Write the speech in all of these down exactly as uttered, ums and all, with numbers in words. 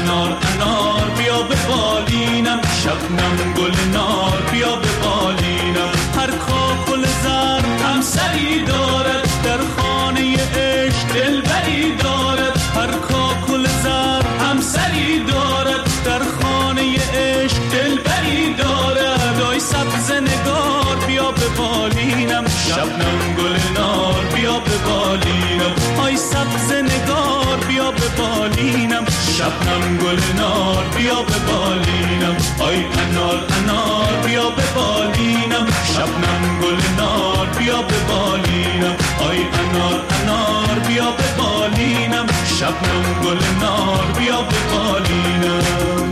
انار انار بیا به بالینم، شبنم گل نار بیا به بالینم. هر کاکل زر هم سری دارد، در خانه عشق دلبری دارد. هر کاکل زر هم سری دارد، در خانه عشق دلبری دارد. آی سبز نگار بیا به بالینم، شبنم گل نار بیا به بالینم. آی سبز نگار بیا به بالینم، شبنم گل نار بیا به بالینم. آی انار انار بیا به بالینم، شبنم گل نار بیا به بالینم. آی انار انار بیا به بالینم، شبنم گل نار بیا به بالینم.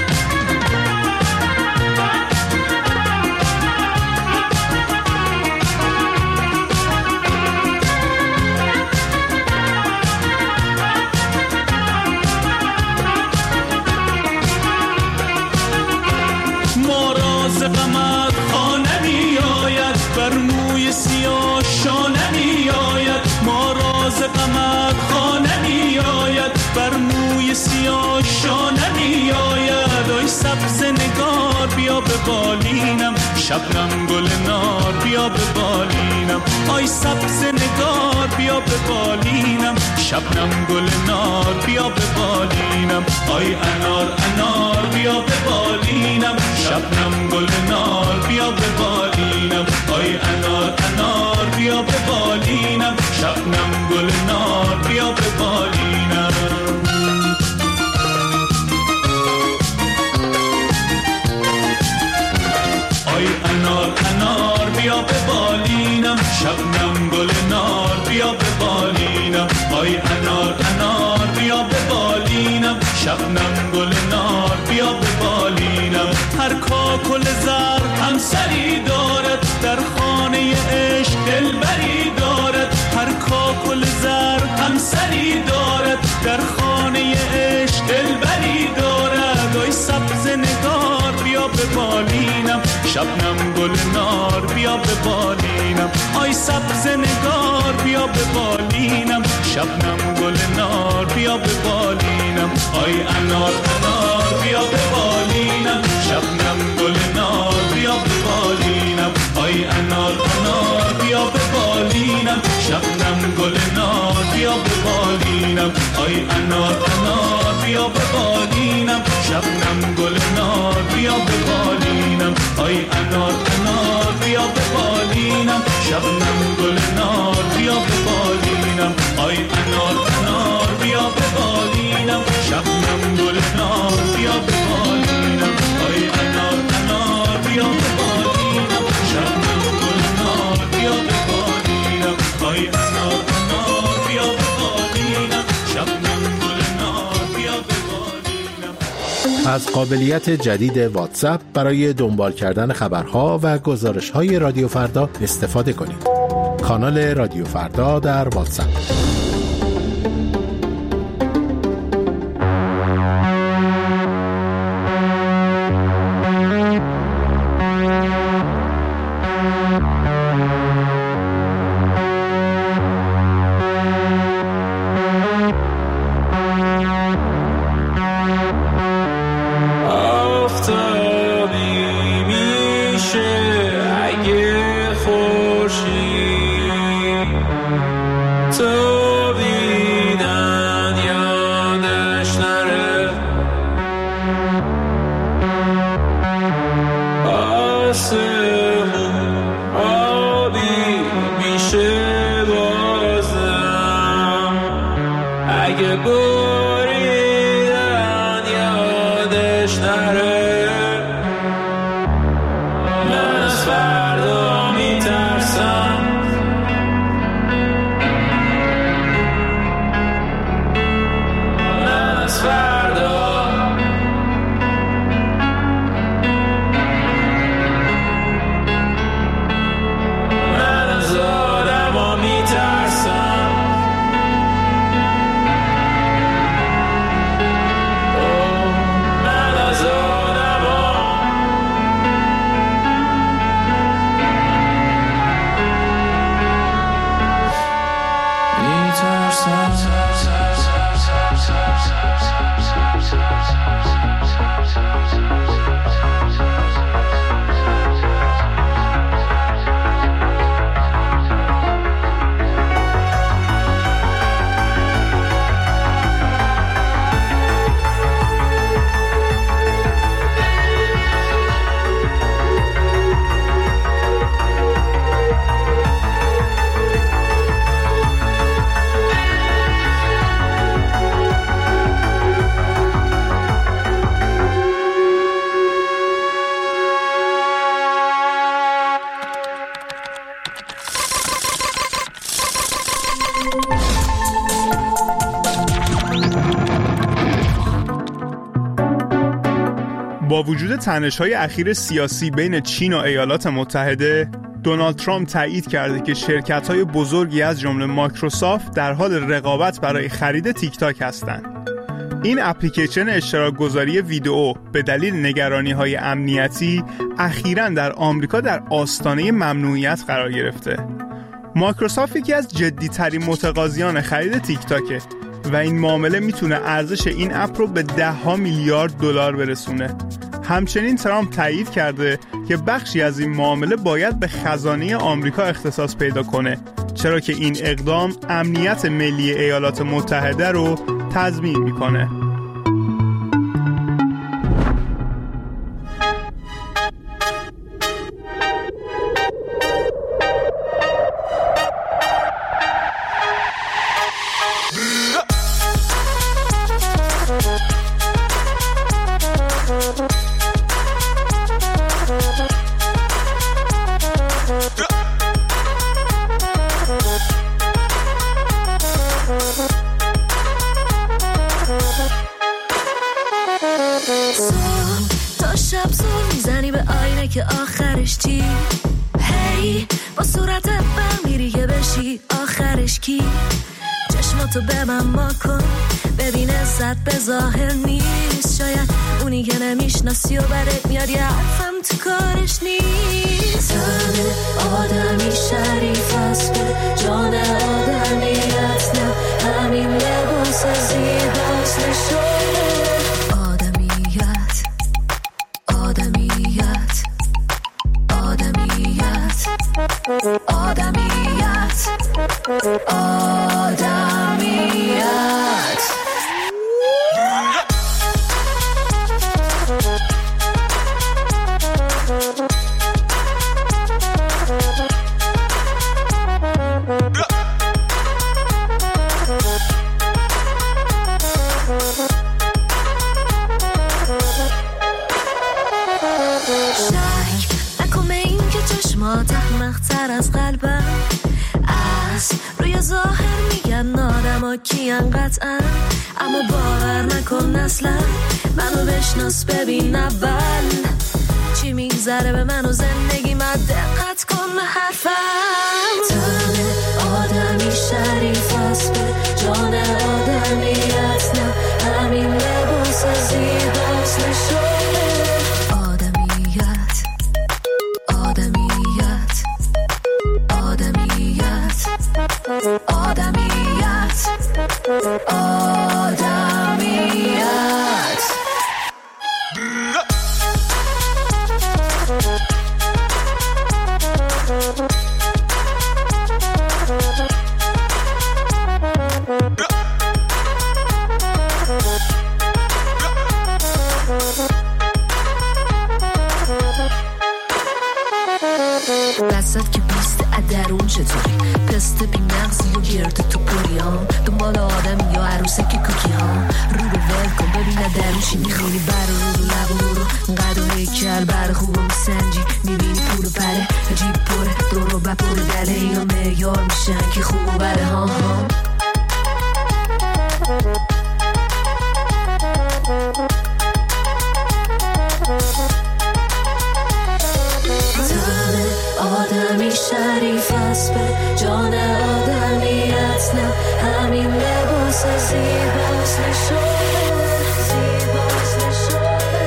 غمت خانه می آید، بر موی سیاه شانه می آید. ما راز غمت خانه می آید، بر موی سیاه شانه می آید. آی سبز نگار بیا به بالینم، شبنم گل نار بیا به بالینم. آی سبز نگار بیا به بالینم، شبنم گل نار بیا به بالینم. آی انار انار بیا به بالینم، شبنم گل نار بیا به بالینم. آی انار انار بیا به بالینم، شبنم گل نار بیا به بالینم. آی انار انار بیا به بالینم، شبنم گل نار بیا به بالینم. آی انار انار بیا به بالینم، شبنم گل نار بیا به بالینم. هر کاکل زر هم سری دارد، در خانه عشق دلبری دارد. هر کاکل زر هم سری دارد، در خانه عشق دلبری دارد. آی سبز نگار بیا به بالینم، شبنم گل نار بیا به بالینم. آی سبز نگار بیا به بالینم، شبنم گل نار بیا به بالینم. آی انار انار بیا به بالینم، شبنم گل نار بیا به بالینم. آی انار انار بیا به بالینم، شبنم گل نار بیا به بالینم. آی انار انار بیا به بالینم، شبنم گل نار بیا به بالینم. آی انار انار بیا به بالینم، شبنم گل نار بیا به بالینم. آی انار انار بیا به بالینم، شبنم گل نار بیا به بالینم. آی انار انار بیا به بالینم، شبنم گل نار بیا به بالینم. آی انار انار بیا به بالینم، شبنم گل نار بیا به بالینم. از قابلیت جدید واتساپ برای دنبال کردن خبرها و گزارش‌های رادیو فردا استفاده کنید. کانال رادیو فردا در واتساپ. با وجود تنش‌های اخیر سیاسی بین چین و ایالات متحده، دونالد ترامپ تایید کرده که شرکت‌های بزرگی از جمله مایکروسافت در حال رقابت برای خرید تیک تاک هستند. این اپلیکیشن اشتراک گذاری ویدئو به دلیل نگرانی‌های امنیتی اخیراً در آمریکا در آستانه ممنوعیت قرار گرفته. مایکروسافت یکی از جدی‌ترین متقاضیان خرید تیک تاکه و این معامله میتونه ارزش این اپ رو به ده ها میلیارد دلار برسونه. همچنین ترامپ تایید کرده که بخشی از این معامله باید به خزانه آمریکا اختصاص پیدا کنه، چرا که این اقدام امنیت ملی ایالات متحده رو تضمین میکنه. تا شب زور میزنی به آینه که آخرش چی؟ هی با صورت بر میری که بشی آخرش کی؟ چشماتو به من ما کن ببین عزت به ظاهر نیست، شاید اونی که نمیشناسی و برات میاد یه حرفم تو کارش نیست. تن آدمی شریف است به جان آدمیت، نه همین لباس زیباست نشونه آدمیت آدمیت آدمیت آدمیت آدمیت. احمق‌تر از قلبم از روی ظاهر میگن آدم کیان قطعا، اما باور نکن اصلا منو بشناس ببین اول چی میگذره به من و زندگی من، دقت کن به حرفم. تن آدمی شریف است به جان آدمیت، نه همین لباس زیباست نشونه آدمیت آدمیت آدمیت آدمیت آدمیت. دستت که بیسته ادرون چطوری پسته بی مغزی و گرده تو پریام، دنبال آدم یا عروسه که کوکی ها رو رو ول کن ببینه درون چی میخونی، بر رو رو لب و رو قد و هیکل بر خوب میسنجی میبینی پول و پره جیب پره دو رو بپره دله اینا معیار میشن که خوب و بره ها ها. آدمی شریف است به جان آدمیت، نه همین لباس زیباست نشونه زیباست نشونه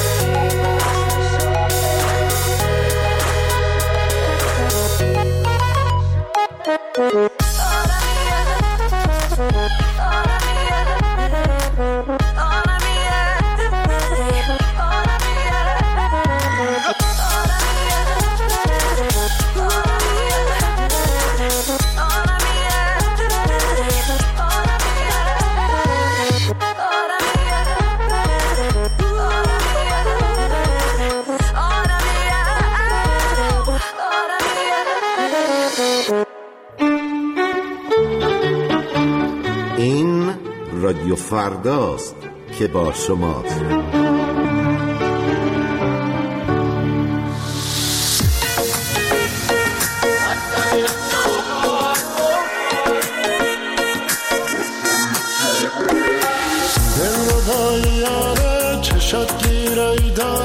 این رادیو فرداست که با شماست. دل رو با یاره چشات گیره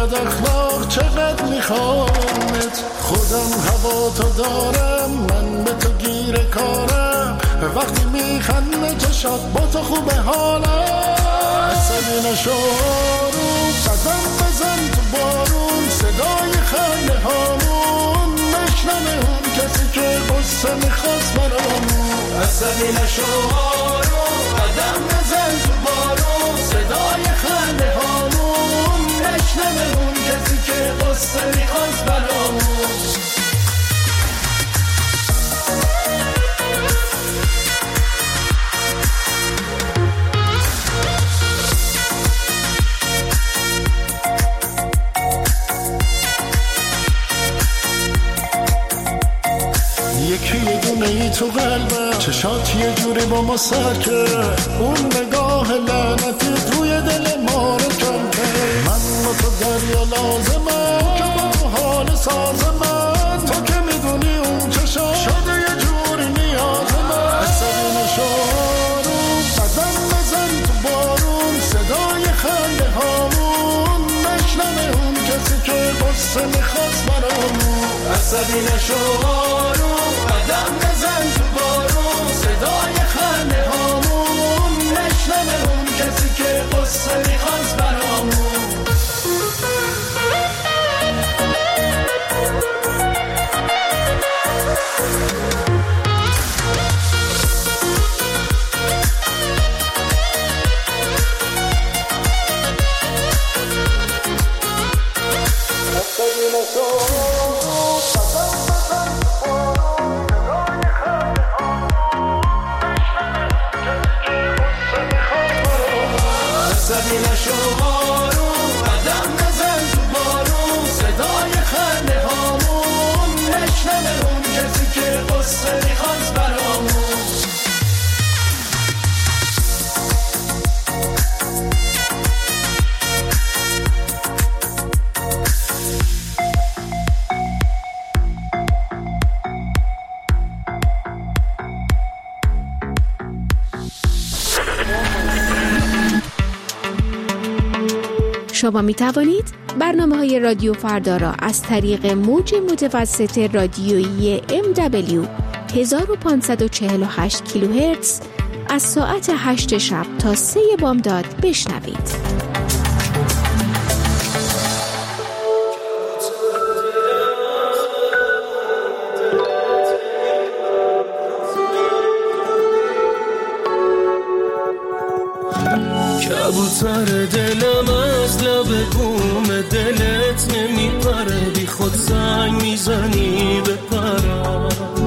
بد اخلاق چقدر میخوامت، خودم هوا تو دارم، من به تو گیر کارم، وقتی میخنده چشات با تو خوبه حالم. عصبی نشو آروم، قدم بزن تو بارون، صدای خنده هامون نشنمه اون کسی که قصه میخواست برامون. عصبی نشو آروم، قدم بزن تو بارون، صدای خنده هامون نشنمه اون کسی که قصه میخواست برامون. یکی یه دونه ای تو قلبم، چشات یه جوری با ما سر کرد، اون نگاه لعنتی توی دل ما رو کم کرد. من و تو دریا لازمم که با تو حال ساز من، تو که میدونی اون چشات شده یه جوری نیاز من. عصبی نشو آروم، قدم بزن تو بارون، صدای خنده هامون نشنمه اون کسی که قصه میخواست برامون. عصبی نشو آروم، قدم بزن تو بارون، صدای خنده هامون نشنمه اون کسی که قصه میخواست برامون. عصبی نشو آروم، قدم بزن تو بارون، صدای خنده هامون نشنمه اون کسی که قصه میخواست برامون. شما می توانید برنامه های رادیو فردا را از طریق موج متوسط رادیویی ام دبلیو هزار و پانصد و چهل و هشت کیلوهرتز از ساعت هشت شب تا سه بامداد بشنوید. کبوتر دلم از لب بوم دلت نمیپره، بی خود زنگ میزنی به پرم،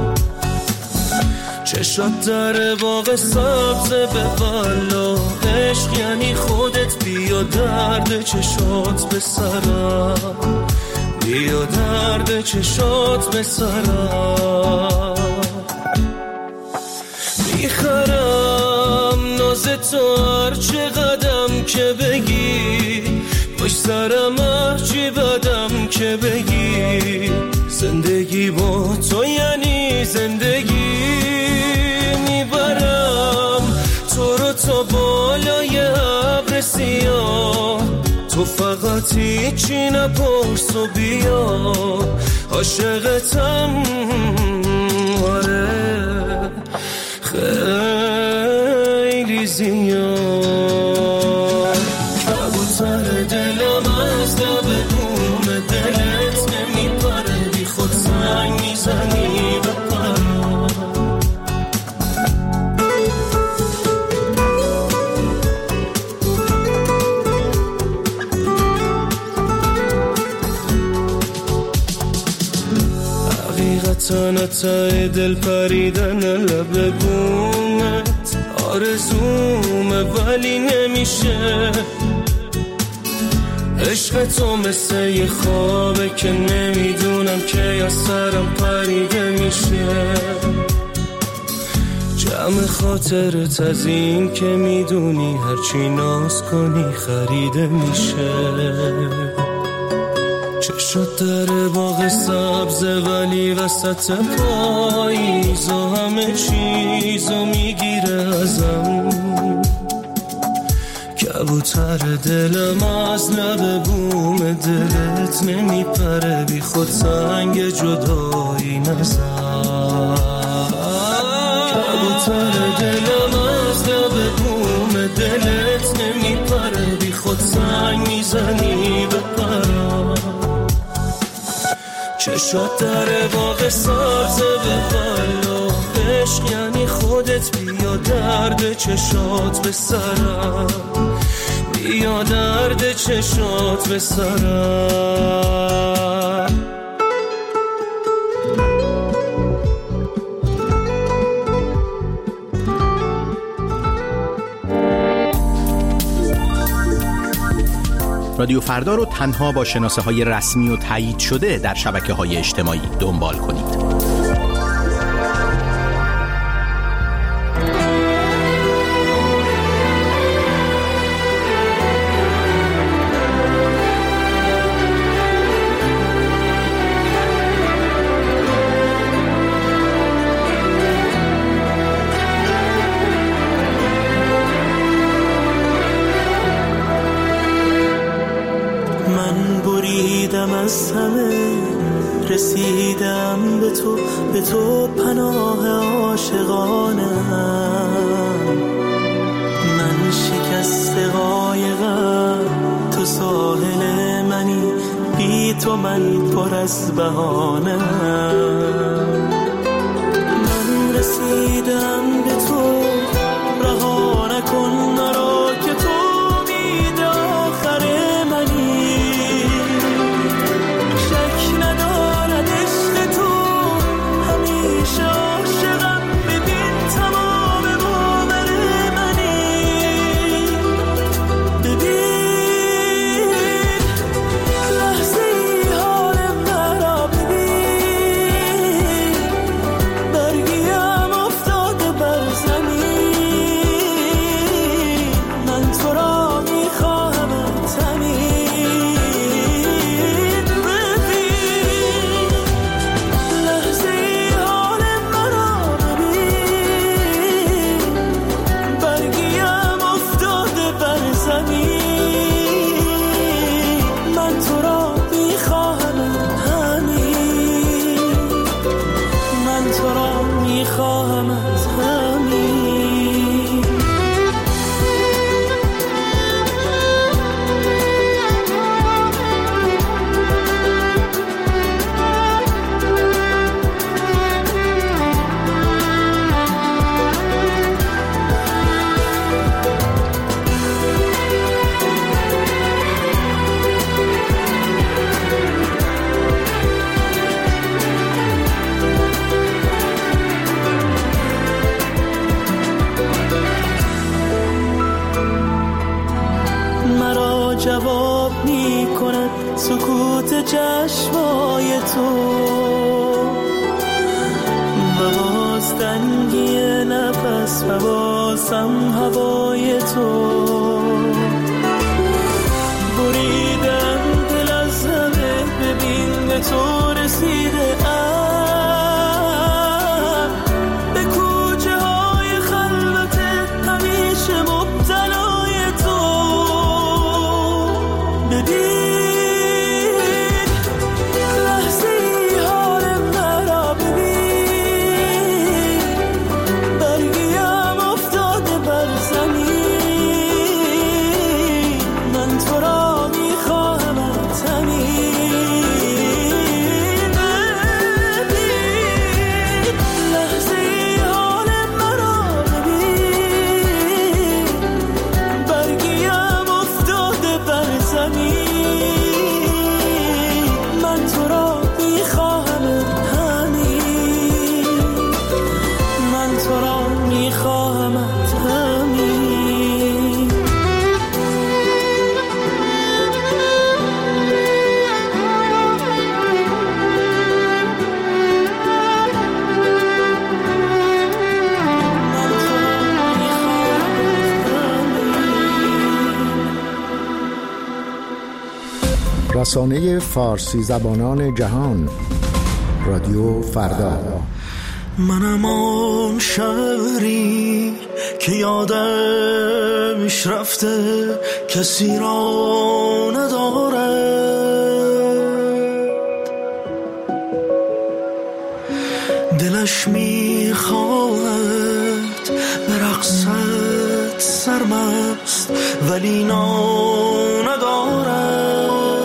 چشات در باغ سبز به والا، عشق یعنی خودت، بیا درد چشات به سرم، بیا درد چشات به سرم. میخرم ناز تو هر چه قدم که بگی، پشت سرم هرچی بدم که بگی، زندگی با تو یعنی زندگی. میبرم تو رو تا بالای ابر سیاه، تو فقط هیچی نپرس و بیا، عاشقتم آره خیلی زیاد. کبوتر دلم از لب بوم دلت نمیپره، بی خود زنگ میزنی به پرم. حقیقتا ته دل پریدن لب بومت آرزومه ولی نمیشه، عشق تو مثل یه خوابه که نمیدونم که یا سرم پریده میشه. جمع خاطرت از این که میدونی هرچی ناز کنی خریده میشه. چشات در باغ سبزه ولی وسط پاییز و همه چیزو میگیره ازم. کبوتر دلم از لب بوم دلت نمیپره، بی خود سنگ جدایی نزن. کبوتر دلم از لب بوم دلت نمیپره، بی خود سنگ میزنی به پرا. چشات در باغ سبزه به بالا، عشق یعنی خودت بیا درد چشات به سرم، بیا درد چشات به سرم. رادیو فردا رو تنها با شناسه های رسمی و تایید شده در شبکه های اجتماعی دنبال کنید. از همه رسیدم به تو، به تو پناه عاشقانم. من شکست قایقم، تو ساحل منی، بی تو من پر از بهانه. من رسیدم به تو، رها نکن مرا که تو امید آخر منی. جواب می کند سکوت چشمای تو و باز تنگی نفس و بازم هوای تو. بریدم دل از همه، ببین به تو رسیده ام، به کوچه های خلوت همیشه مبتلای تو. ببین لحظه حال مرا، ببین برگیم افتاده بر زمین. من تو را میخواهم تنین. ببین لحظه حال مرا، ببین برگیم افتاده بر زمین. رسانه فارسی زبانان جهان، رادیو فردا. منم آن شهری که یادش رفته کسی را ندارد، دلش میخواهد به رقصت سرمست ولی نام ندارد.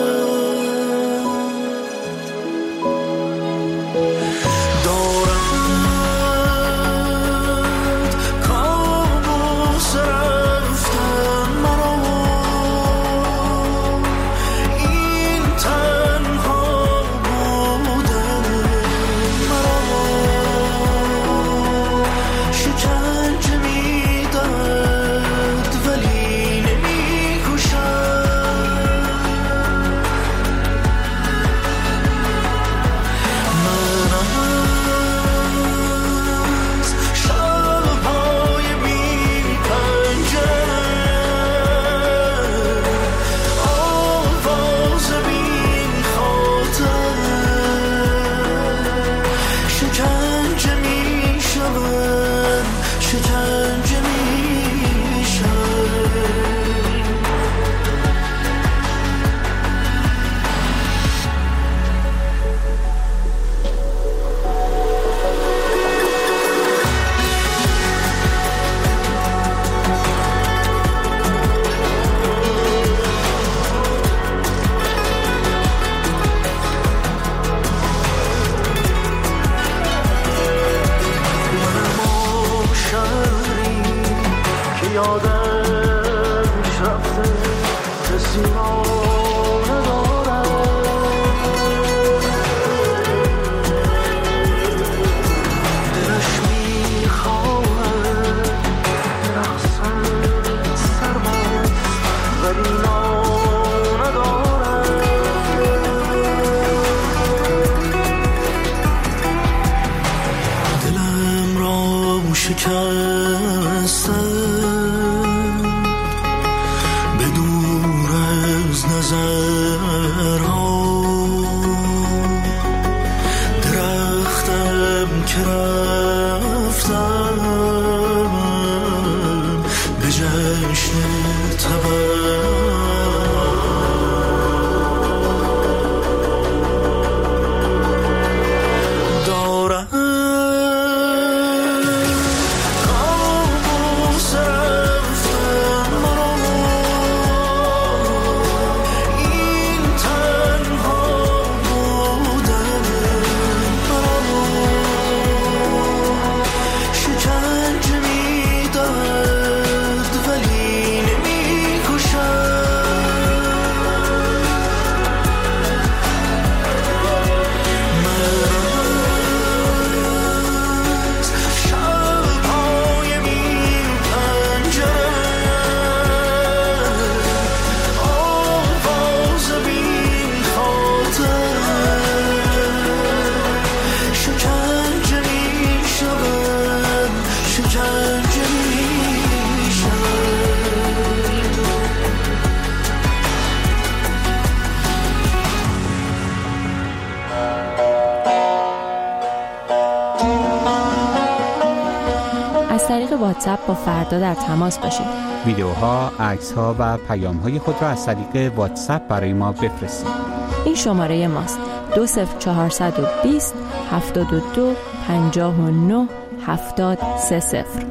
واتساپ با فردا در تماس باشید. ویدیوها، عکس‌ها و پیام‌های خود را از طریق واتساپ برای ما بفرستید. این شماره ماست: دو صفر چهارصد و بیست هفتاد و دو پنجاه و نه هفتاد سه صفر.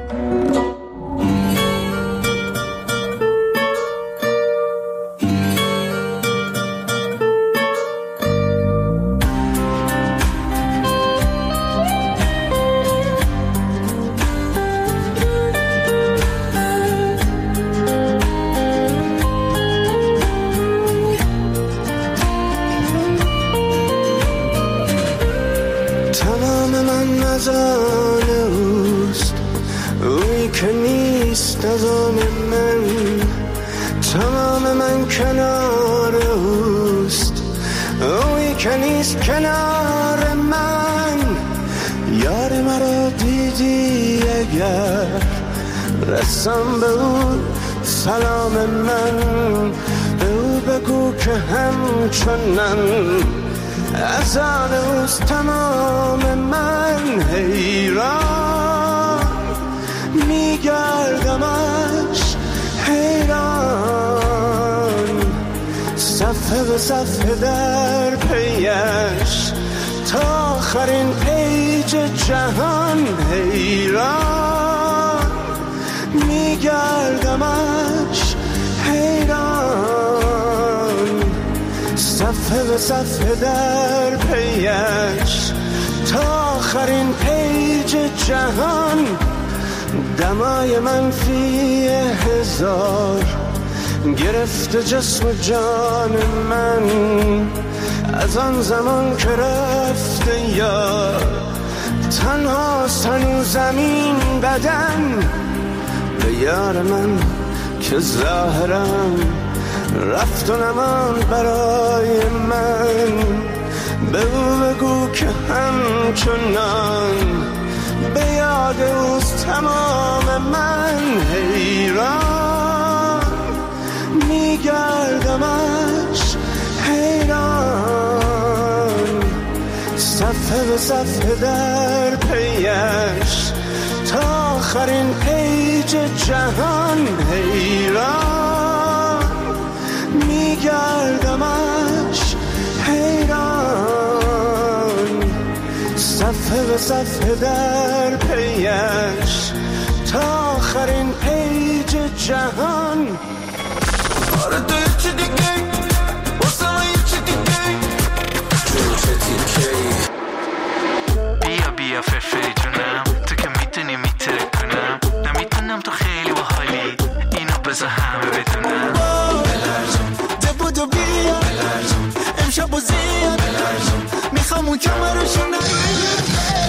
کنار من یار مرا دیدی اگر رسم به او سلام من به او بگو که همچنان از آن اوست تمام من حیران میگردمش حیران صفحه به صفحه در پیش تا آخرین پیج جهان حیران میگردمش حیران صفحه به صفحه در پیش تا آخرین پیج جهان دمای منفی هزار گرفته جسم جان من از آن زمان که رفته یار تنها سن زمین بدن به یار من که ظاهرم رفت و نمان برای من به او بگو که همچنان به یاد اوست تمام من حیران میگردمش حیران صفحه به صفحه در پیش تا آخرین پیج جهان حیران میگردمش حیران صفحه به صفحه در پیش تا آخرین پیج جهان آره تو یکی دیگه واسه من یکی دیگه جون چه تیکه بیا بیا فرفری جونم تو که میتونی میتره کنم نمیتونم تو خیلی باحالی اینو بذار همه بدونم بلرزون دبودو بیا بلرزون امشب و زیاد بلرزون میخوام اون کمرشو نگیر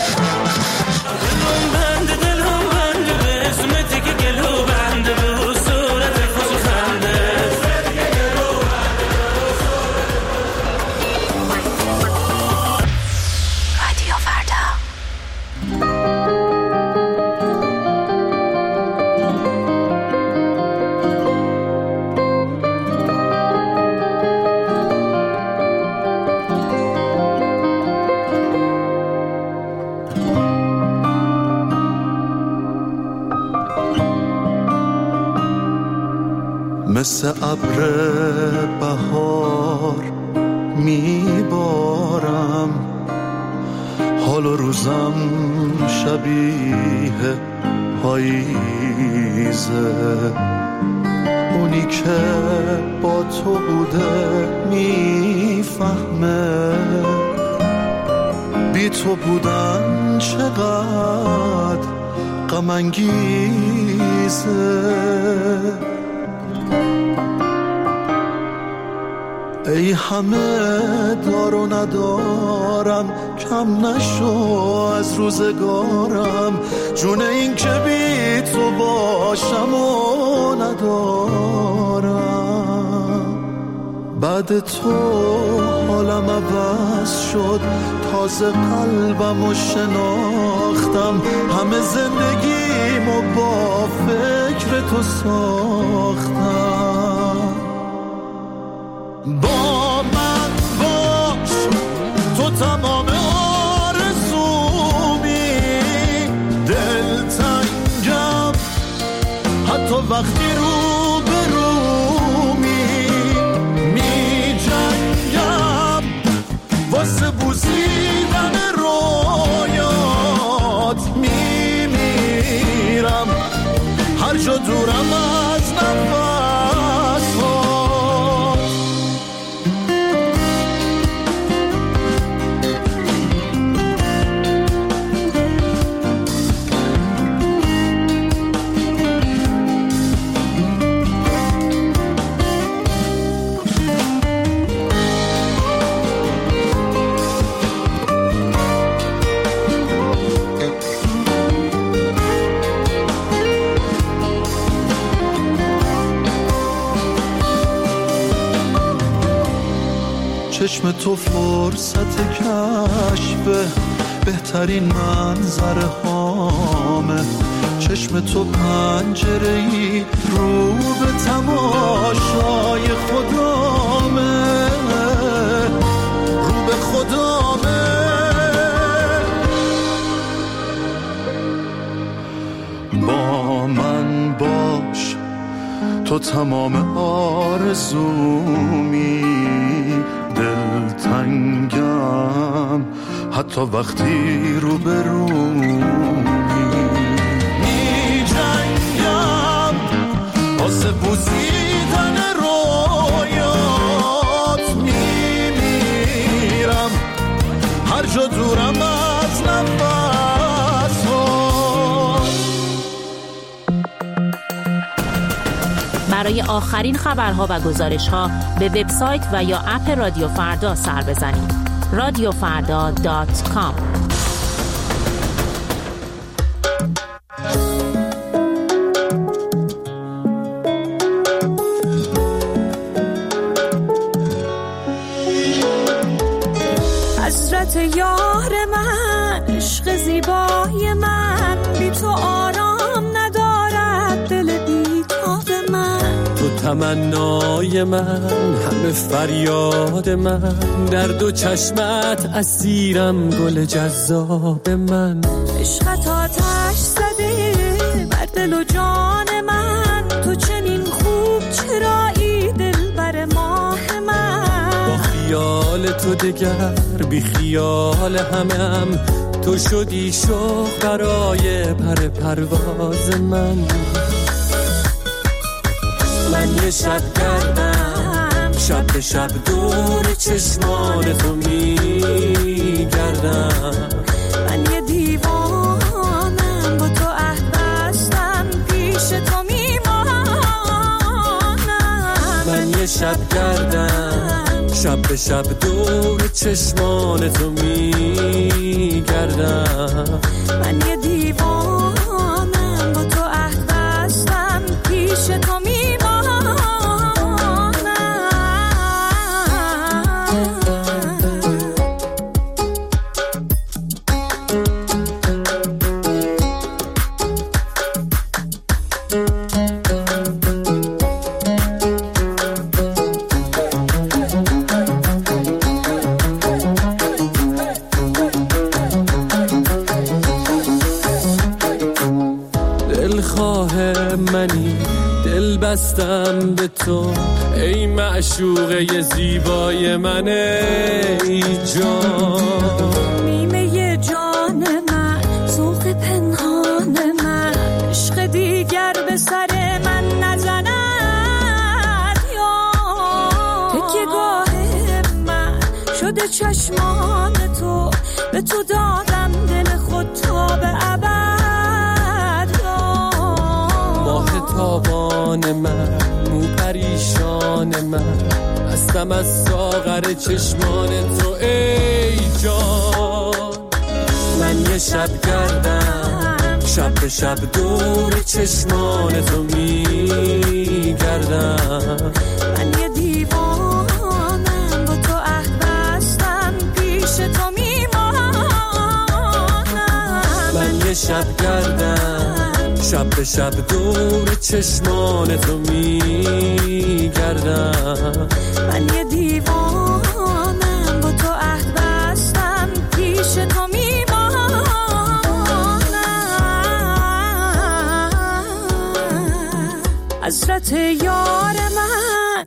دلم بنده دلم بنده به اسمتی که گلو بنده به صورت خوش خنده رادیو فردا مثل ابر بهار میبارم حال و روزم شبیه پاییزه اونی که با تو بوده میفهمه بی تو بودن چقدر غم انگیزه ای همه دار و ندارم کم نشو از روزگارم جون این که بی تو باشم و ندارم بعد تو حالم عوض شد تازه قلبم و شناختم همه زندگیمو با فکر تو ساختم با من باش تو تمام آرزومی دلتنگم حتی وقتی رو به رومی می جنگم واسه بوسیدن رویات می میرم هر جا دورم از نفس چشم تو فرصت کشف بهترین منظره هامه چشم تو پنجره‌ای رو به تماشای خدامه رو به خدا با من باش، تو تمام آرزومی. دلتنگم حتی وقتی رو به رومی. می جنگم واسه بوسیدن رویات، می میرم هر جا دورم از نفسات. برای آخرین خبرها و گزارش‌ها به وبسایت و یا اپ رادیو فردا سر بزنید. رادیو فردا دات کام. حسرت یار من، عشق زیبای من، بی تو آرام ندارد دل بیتاب من. تو تمنای من، همه فریاد من، در دو چشمت اسیرم گل جذاب من. عشقت آتش زده بر دل و جان من، تو چنین خوب چرایی دل بر ماه من. با خیال تو دگر بی خیال همم، تو شدی شوق برای پر پرواز من. من یه شب گردم، شب به شب دور چشمان تو میگردم. من یه دیوانم، با تو عهد بستم، پیش تو میمانم. من یه شب گردم، شب به شب دور چشمان تو میگردم. من یه دیوانم، با تو عهد بستم، پیش تو میمانم. بستم به تو ای معشوقه زیبای من، ای جان. نیمه جان من، ذوق پنهان من، عشق دیگر به سر من نزند. یا تکیه گاه من شده چشمان تو، به تو دادم دل خود تا به ابد. تابان من، مو پریشان من، هستم از ساغر چشمان تو ای جان. من یه شب گردم، شب به شب دور چشمان تو میگردم. من یه دیوانم، با تو عهد بستم، پیش تو میمانم. من یه شب گردم، شب به شب دور چشمان تو میگردم. من یه دیوانم، با تو عهد بستم، پیش تو میمانم. حسرت یار من.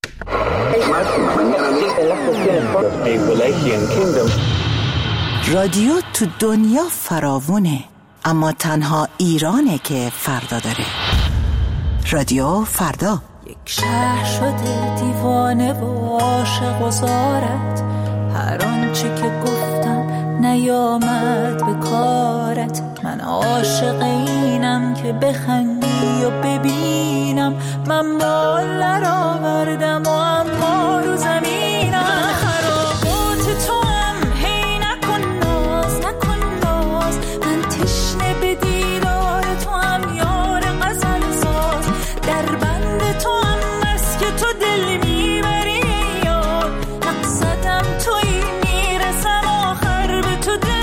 رادیو تو دنیا فراوونه، اما تنها ایرانه که فردا داره. رادیو فردا. یک شهر شده دیوانه و عاشق و زارت، هر آنچه که گفتم نیامد به کارت. من عاشق اینم که بخندی و ببینم، من بال نرآوردم و اما رو زمینم. من خرابات تو هم، هی نکن ناز نکن ناز، من تشنه به دیدار تو هم، یار غزل ساز. در بند تو هم بس که تو دل میبری یار، مقصدم توی، میرسم آخر به تو دل.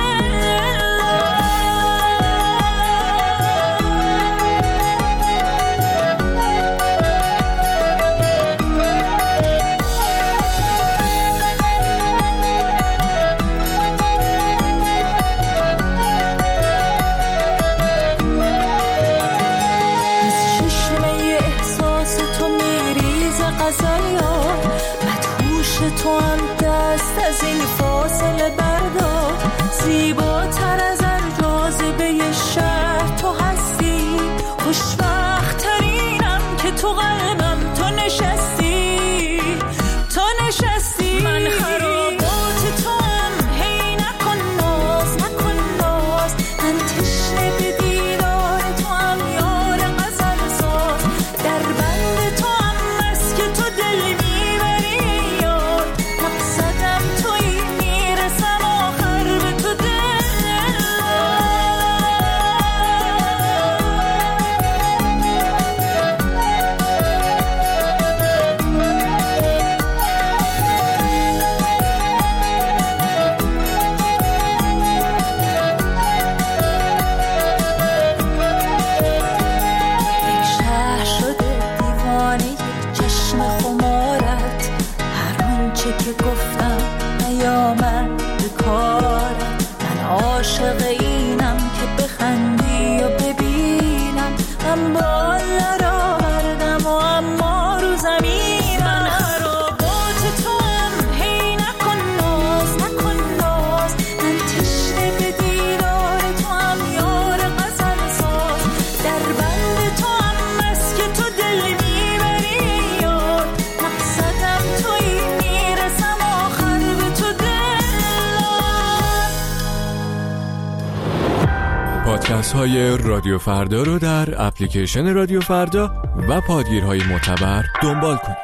پادکست های رادیو فردا رو در اپلیکیشن رادیو فردا و پادگیرهای معتبر دنبال کنید.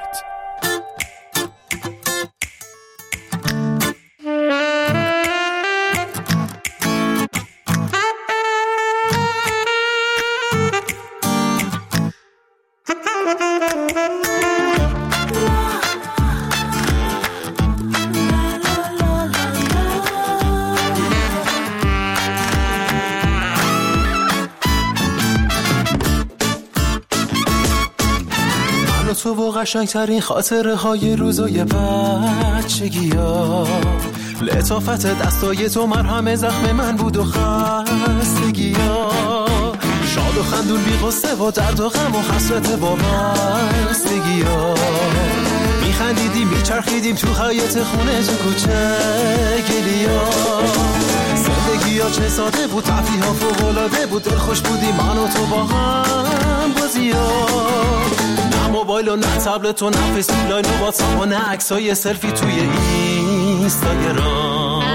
تو و قشنگترین خاطره های روزای بچگی ها، لطافت دستای تو مرهم زخم من بود و خستگی ها، شاد و خندون بی غصه و درد و غم و حسرت وابستگی ها، میخندیدیم میچرخیدیم تو حیاط خونه تو کوچه گلی ها، زندگی ها چه ساده بود، تفریح ها فوق العاده بود، دل خوش بودیم من و تو با هم بازی ها، موبایل و نه تبلت و نه فیسبوک و واتساپ و نه عکسای سلفی توی اینستاگرام.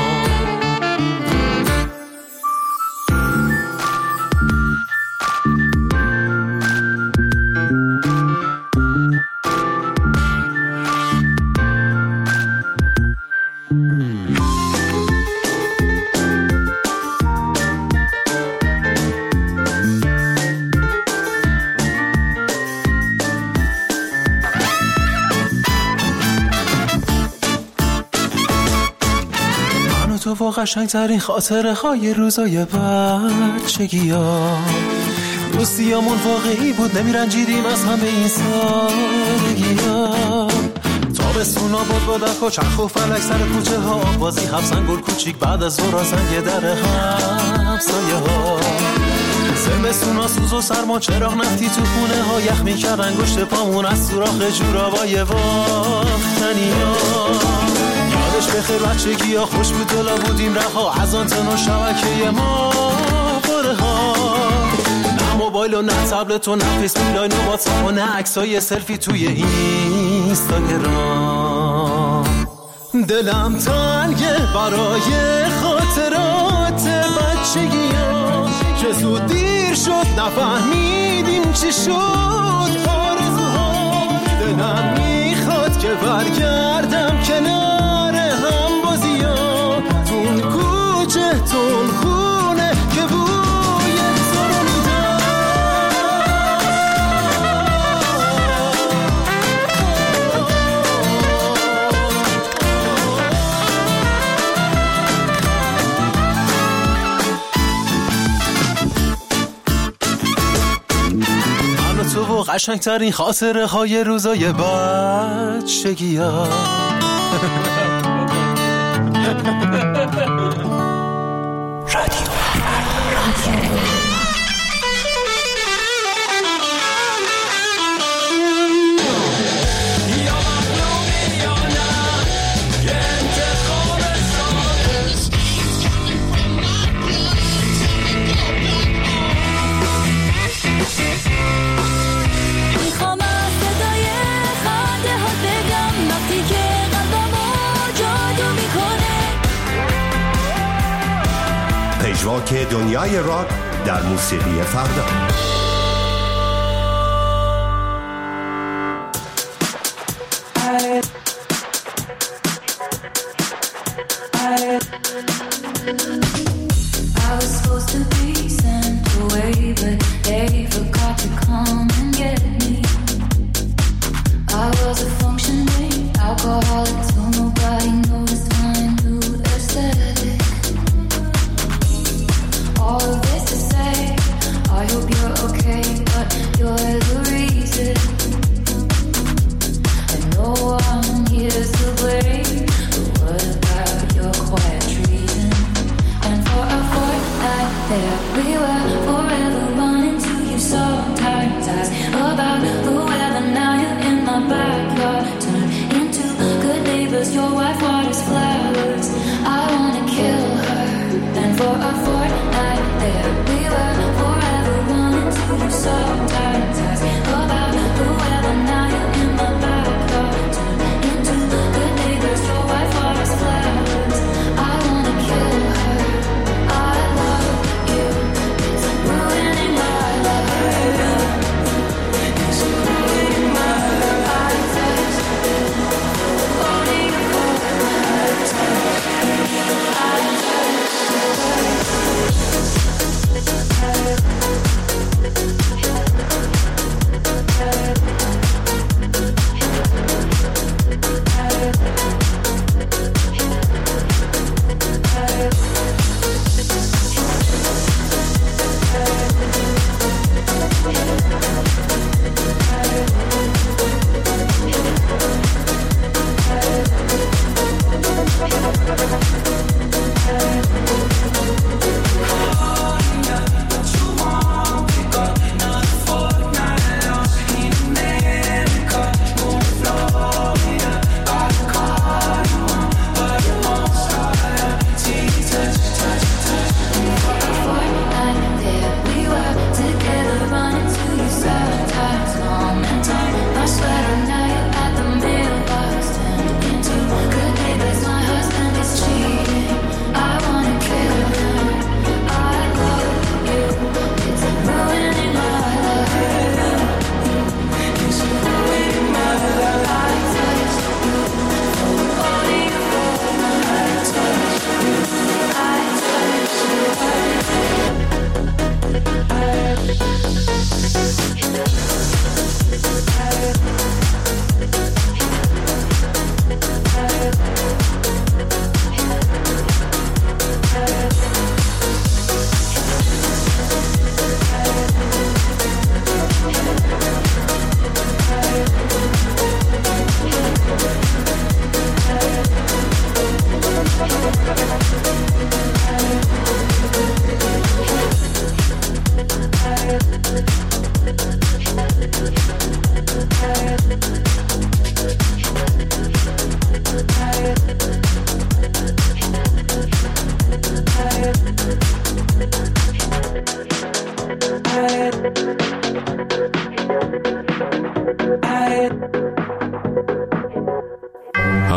تو و قشنگترین خاطره های روزای بچگی ها، دوستیامون واقعی بود، نمیرنجیدیم از همه این سادگی ها، تابستونا بود با دک و چرخ و فلک سر کوچه ها، بازی حفظن گل کوچیک بعد از ظهر سنگ در همسایه ها، زمستونا سوز و سرما چراغ نفتی تو خونه ها، یخ میکرد انگشت پامون از سوراخ جورابای واختنی ها، یادش بخیر بچگی ها خوش بود دلا بودیم رها، از آنتن و شبکه ما باره ها، نه موبایل و نه تبلت و نه فیسبوک و نه واتساپ و نه عکسای سلفی توی اینستاگرام. دلم تنگه برای خاطرات بچگی ها، که زود دیر شد نفهمیدیم چی شد آرزوها، دلم میخواد که برگردم کنار هم بازی ها، تون کوچه تون خونه که بوی تو رو میدم. من و تو و قشنگترین خاطره های روزای بچگی ها. رادیو پژواک دنیای راک در موسیقی فردا. All of this to say, I hope you're okay.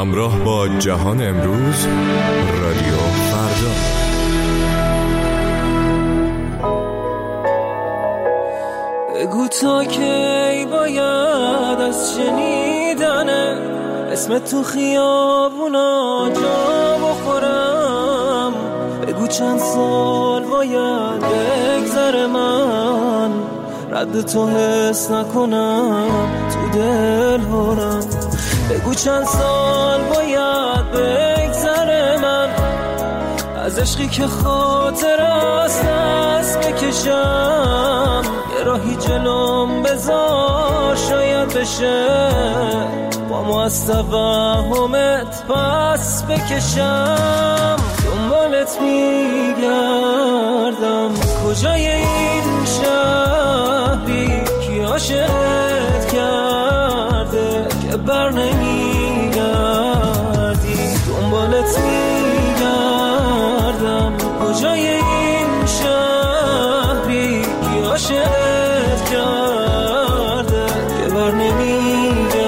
همراه با جهان امروز، رادیو فردا. بگو تا کی باید از شنیدن اسم تو خیابونا جا بخورم. بگو چند سال باید بگذره من رد تو حس نکنم تو دل هرم. بگو چند سال باید بگذره من از عشقی که خاطر است دست بکشم. یه راهی جلوم بذار شاید بشه با ما از توهمت پس بکشم. دنبالت میگردم کجای این شهری که عاشقت کرده که بر نمیگردی. دنبالت میگردم کجای این شهری که عاشقت کرده که بر نمیگردی.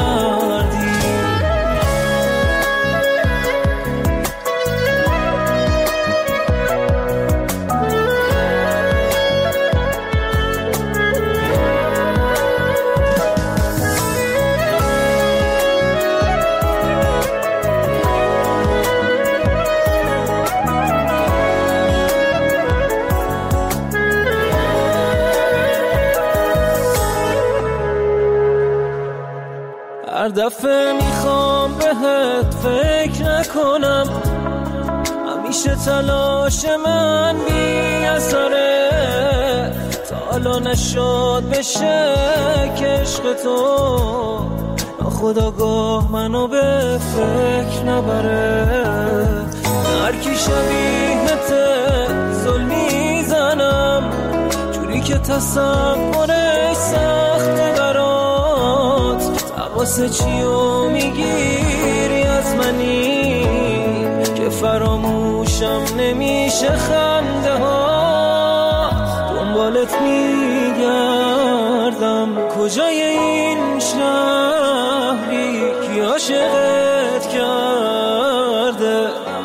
هر دفعه میخوام بهت فکر نکنم، همیشه تلاش من بی اثره. تا حالا نشد بشه که عشق تو ناخودآگاه منو به فکر نبره. هر کی شبیهته ظلم میزنم جوری که تصورش سخته برات. واسه چیو میگیری از منی که فراموشم نمیشه خنده ها. دنبالت میگردم کجای این شهری که عاشقت کرده.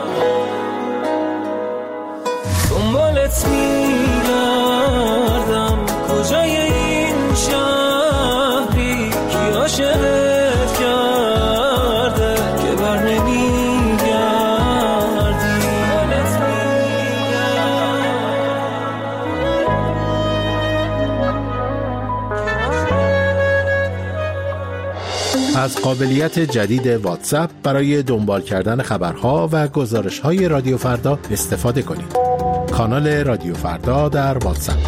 دنبالت میگردم کجای این شهری که عاشقت از قابلیت جدید واتساپ برای دنبال کردن خبرها و گزارش‌های رادیو فردا استفاده کنید. کانال رادیو فردا در واتساپ.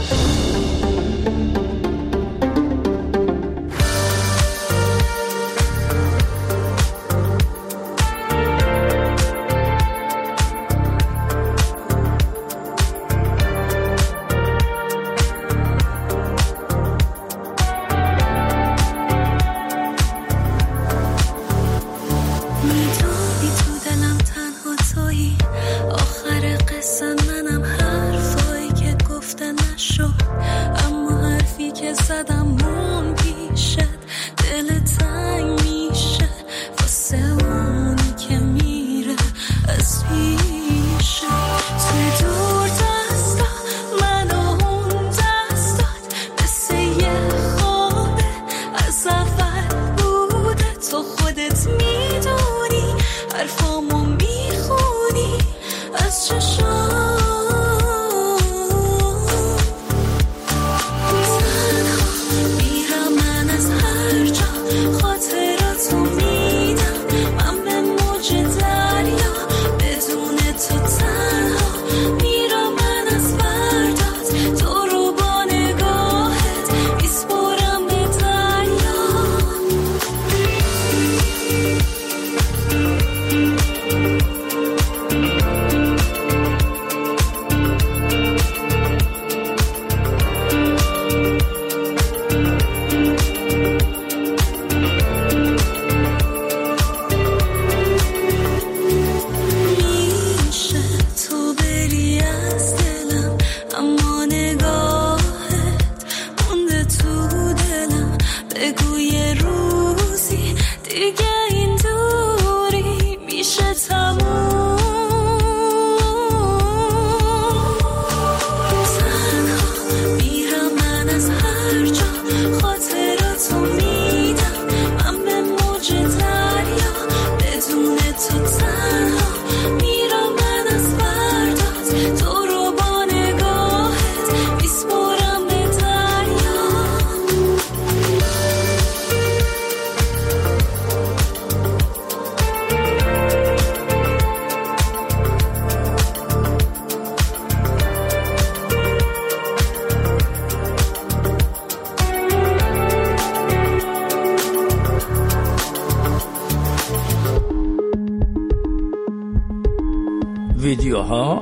میرم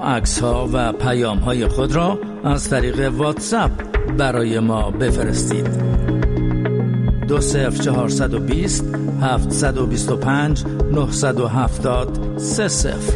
عکس ها و پیام های خود را از طریق واتساپ برای ما بفرستید. دو صفر چهارصد و بیست هفتصد و بیست و پنج نهصد و هفتاد سه صفر.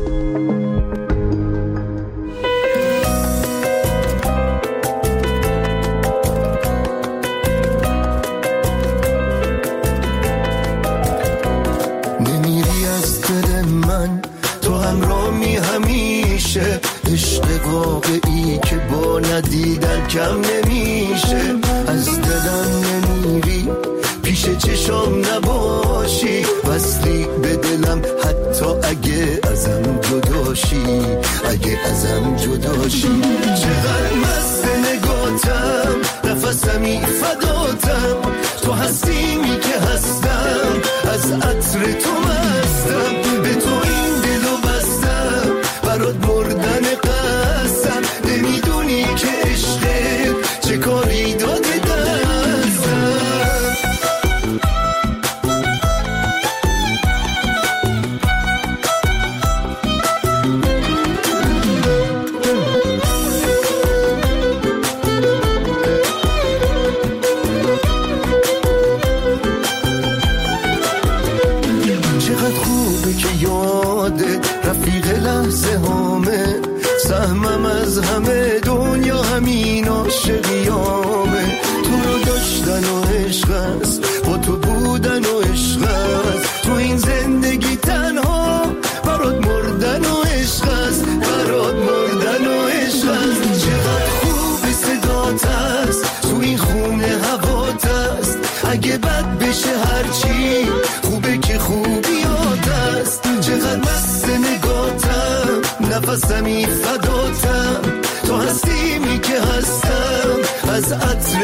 نمیری از دل من، تو همراهی همیشه، عشق واقعی که با ندیدن کم نمیشه. از دلم نمیری، پیش چشام نباشی، وصلی به دلم حتی اگه ازم جداشی، اگه ازم جداشی. چقدر مست نگاتم، نفسمی فداتم، تو هستیمی که هستم، از عطر تو مستم، به تو این دلو بستم، برات مردن قسم، نمیدونی که عشقت چه کاری داده دستم. چقدر خوبه که یادت رفیق لحظه هامه، سهمم از همه دنیا همین عاشقیامه. تو رو داشتن و عشق است، با تو بودن و عشق است، تو این زندگی تنها برات مردن و عشق است، برات مردن و عشق است. چقدر خوب صدات است، تو این خونه هوات است، اگه بد بشه هرچی خوبه که خوبیات است. چقدر مست نگاتم، نفسمی فداتم، تو هستیمی که هستم، از عطر